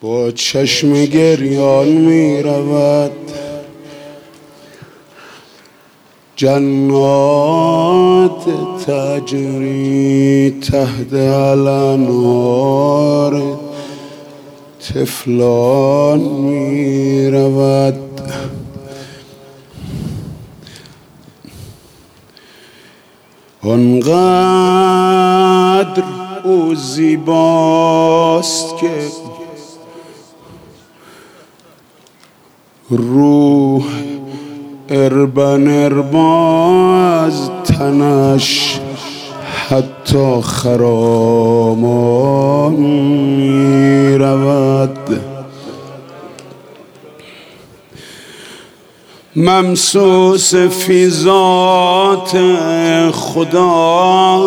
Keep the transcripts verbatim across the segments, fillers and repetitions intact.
با چشم گریان می رود جنات تجری تحت الانوار طفلان می رود آنقدر او زیباست که روح اربن اربا از تنش حتی خرامان می رود ممسوس فی ذات خدا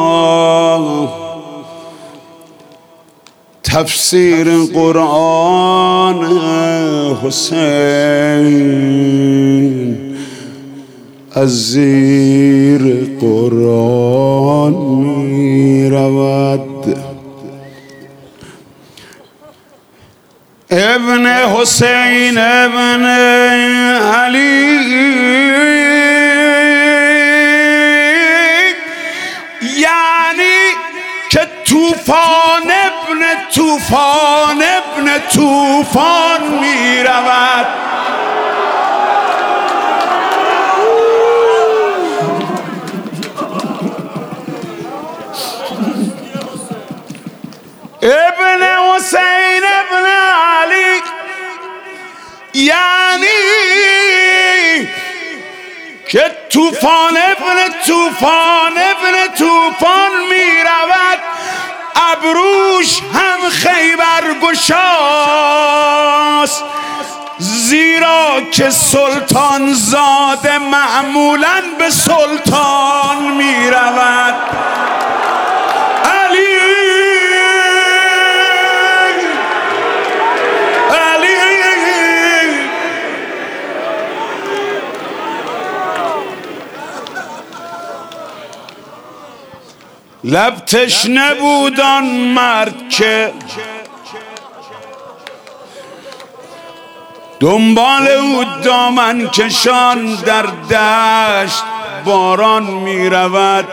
تفسیر قرآن حسین از زیر قرآن می رود ابن حسین ابن علی یعنی که طوفان ابن طوفان ابن طوفان می رود ابن حسین ابن علی یعنی که طوفان ابن طوفان ابن طوفان می رود ابروش هم خیبر گشاست زیرا که سلطان زاده معمولاً به سلطان می رود علی لب تشنه بود آن مرد که دنبال او دامن کشان در دشت باران می رود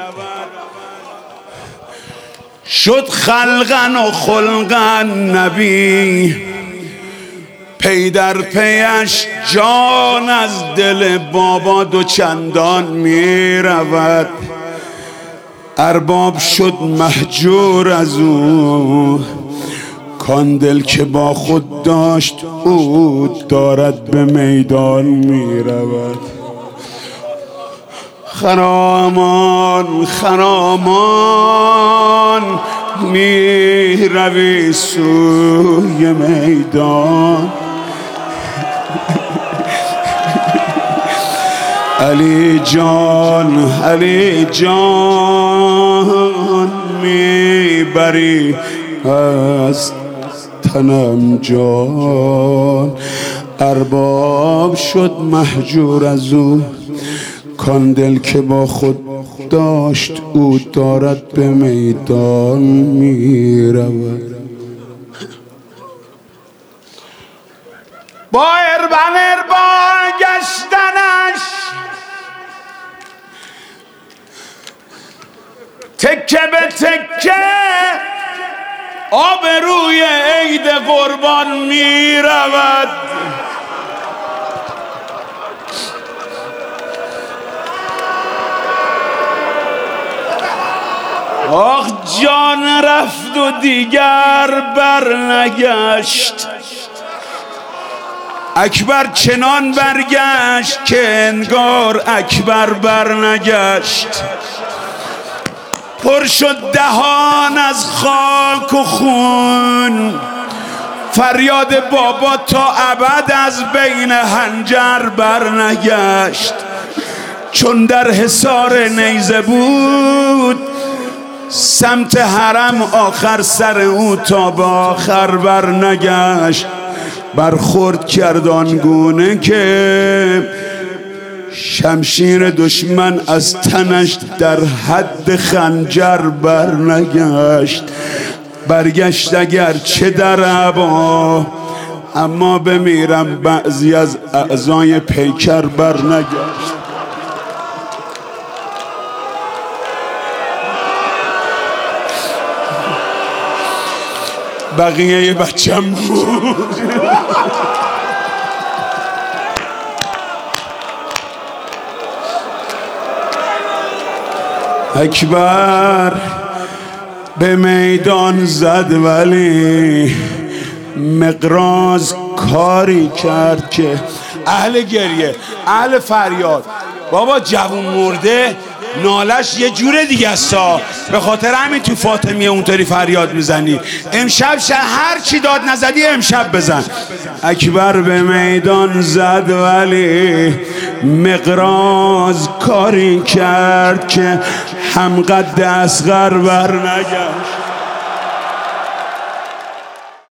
شد خلقن و خلقن نبی پی در پیش جان از دل بابا دو چندان می رود ارباب شد مهجور از او کان دل که با خود داشت او دارد به میدان می رود خرامان خرامان می روی سوی میدان علی جان علی جان میبری از تنم جان ارباب شد مهجور از او کان دل که با خود داشت او دارد به میدان میرود با اربن اربان گشتنش تکه به تکه آب روی عید قربان می رود آخ جان رفت و دیگر بر نگشت اکبر چنان برگشت که انگار اکبر بر نگشت پر شد دهان از خاک و خون فریاد بابا تا ابد از بین حنجر بر نگشت چون در حصار نیزه بود سمت حرم آخر سر او تا به آخر بر نگشت برخورد کرد آنگونه که شمشیر دشمن از تنش در حد خنجر بر نگشت برگشت اگر چه در عبا، اما بمیرم بعضی از اعضای پیکر بر نگشت. بقیه یه بچم بود. اکبر به میدان زد ولی مقراض کاری کرد که اهل گریه، اهل فریاد، بابا جوون مرده نالش یه جوره دیگه استا، به خاطر همین تو فاطمیه اونطوری فریاد میزنی. امشب شه هر چی داد نزدی امشب بزن. اکبر به میدان زد ولی مقراض کاری کرد که هم قد اصغر بر نگشت.